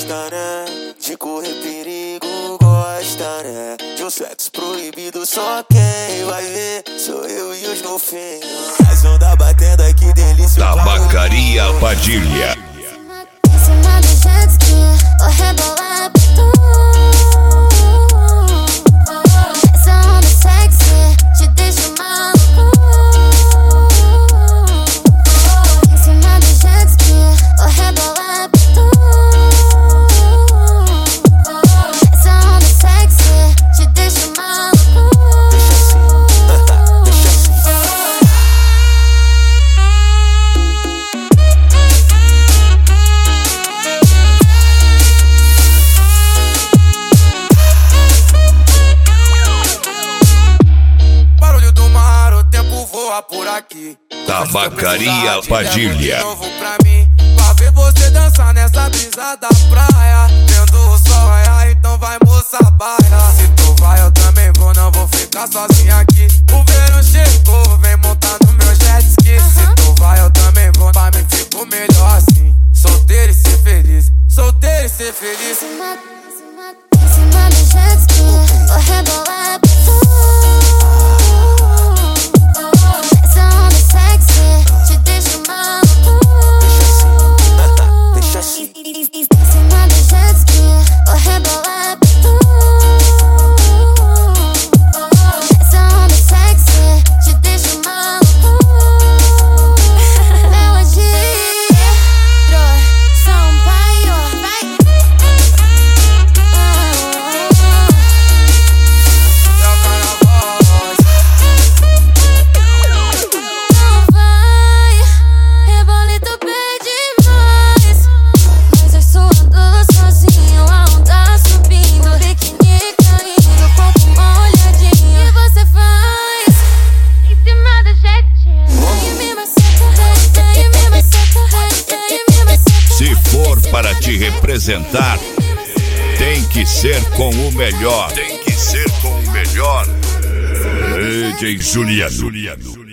gosta, né? De correr perigo, gosta, né? De um sexo proibido, só quem vai ver sou eu e os golfinhos. As ondas batendo aqui, delícia. Tabacaria Padilha. Em cima do jet ski, vou rebolar pra tu. Essa onda sexy te deixa maluco. Em cima do jet ski, vou rebolar pra tu. Essa onda sexy te deixa maluco. Deixa assim, deixa assim. Por aqui. Tabacaria Padilha. De novo pra mim, pra ver você dançar nessa brisa da praia, vendo o sol raiar, então vai moça baia. Se tu vai eu também vou, não vou ficar sozinho aqui. O verão chegou, vem montar no meu jet ski. Se tu vai eu também vou, pra mim fico melhor assim. Solteiro e ser feliz, solteiro e ser feliz. Em cima do jet ski, vou rebolar pra tu. Se for para te representar, tem que ser com o melhor. Tem que ser com o melhor. DJ Juliano.